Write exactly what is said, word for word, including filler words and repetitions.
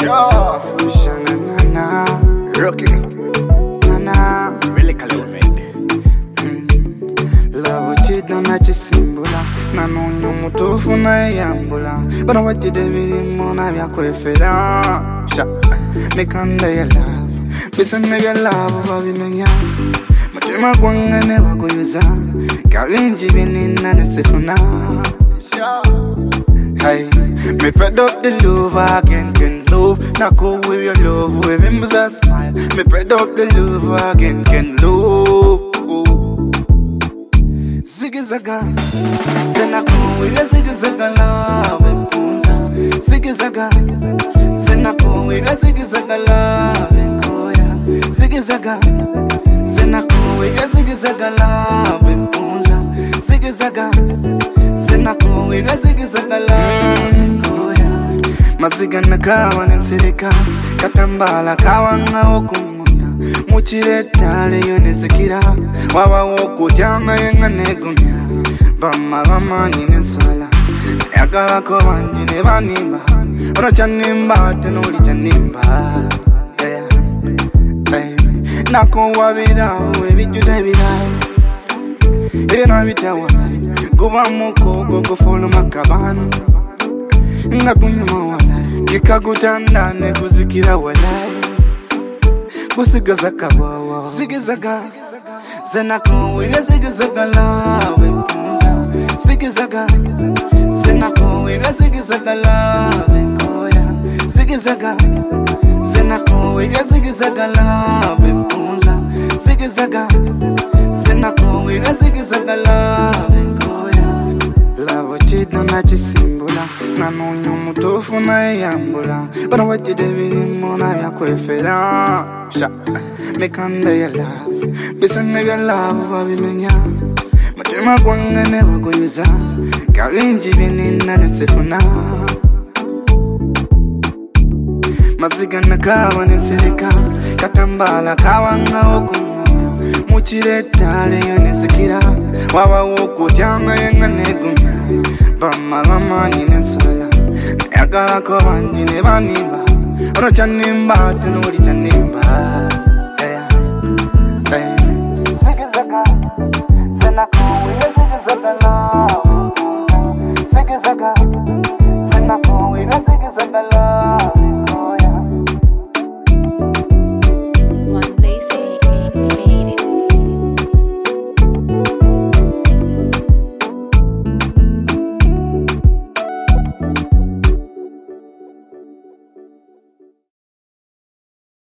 Sure. Sha-na-na-na. Rookie. Na-na. Really calibrated. Love chidna na chisimbula nanonyo mutofu na yambula bana wajide birimo na byakwefera sha mekanda ya love bisane bya love babimenya mutima gwangane bagoyuza kabenji binina nesefuna sha hey me fed up the love again can love na go with your love with him a smile me fed up the love again can love Zigzaga, Zena Kuila Zigzaga love Punza, Zigzaga, Zena Kuila Zigzaga love Koya, Zigzaga, Zena Kuila Zigzaga love Punza, Zigzaga, Zena Kuila Zigzaga love Koya, Mazigana Kawan and Sirika, Katambala Kawanga Okumuya, Muchireta Leonezekira, Wawa Woko Janga Yanganegumia, Bama Bama Nineswala, Yagarako and Jinevanimba, Rojanimba, Tenori Janimba, Nako Wabida, Wabi Judavida, Enavitawa, Gubamoko, go follow Makaban, Napunyamawala, Kikagutanda, Neguzikira Walai. Busigazaga wawa Zigizaga Zenako wile zigizaga lawe mpunza Zigizaga Zenako wile zigizaga lawe koya Zigizaga Zenako wile zigizaga lawe mpunza Zigizaga Zenako wile zigizaga lawe koya Lavo chidna na chisimbula nanonyo mutofu na yambula bana wajide birimo na byakwefera sha mekanda ya love bisane bya love babimenya mutima gwangane bagoyuza kabenji binina nesefuna mazigana kawa nesirika katambala kawanga okumuya muchireta leyo nezikira wawa woko janga yanganegumya Bama Bama Nineswala, Yagarako and Jinevanimba, Rojanimba, Tenori Janimba.